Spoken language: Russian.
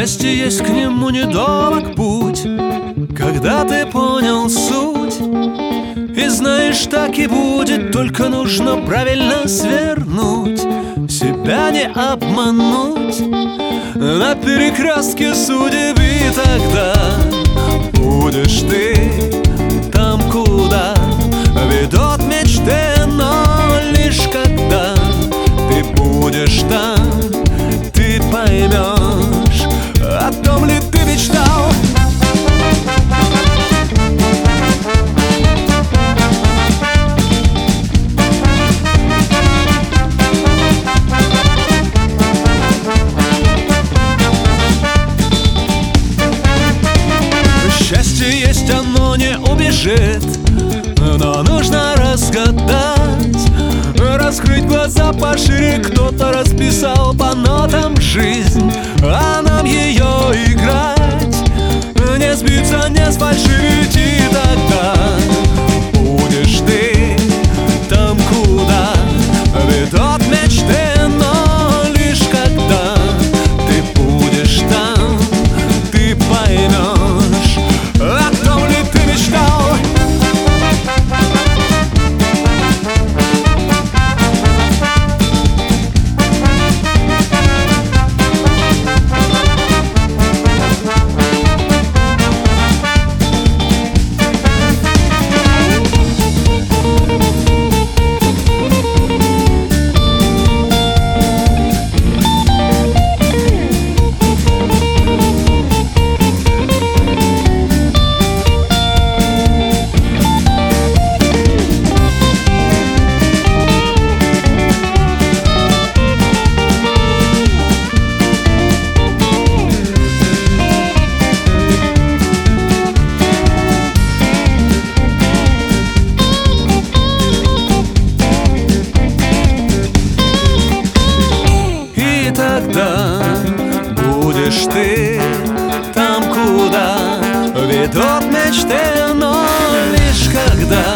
счастье есть, к нему недолг путь, когда ты понял суть и знаешь, так и будет, только нужно правильно свернуть, себя не обмануть на перекрестке судьбы. Тогда будешь ты там, куда ведут мечты, но лишь когда ты будешь там, ты поймешь, о том ли ты мечтал. Счастье есть, оно не убежит, но нужно разгадать, раскрыть глаза пошире. Кто-то расписал по нотам жизнь, а нам ее играть, не сбиться, не сфальшивить. И тогда будешь ты там, куда ведут мечты, но лишь когда ты будешь там, ты поймешь, о том ли ты мечтал. Тогда будешь ты там, куда ведут мечты, но лишь когда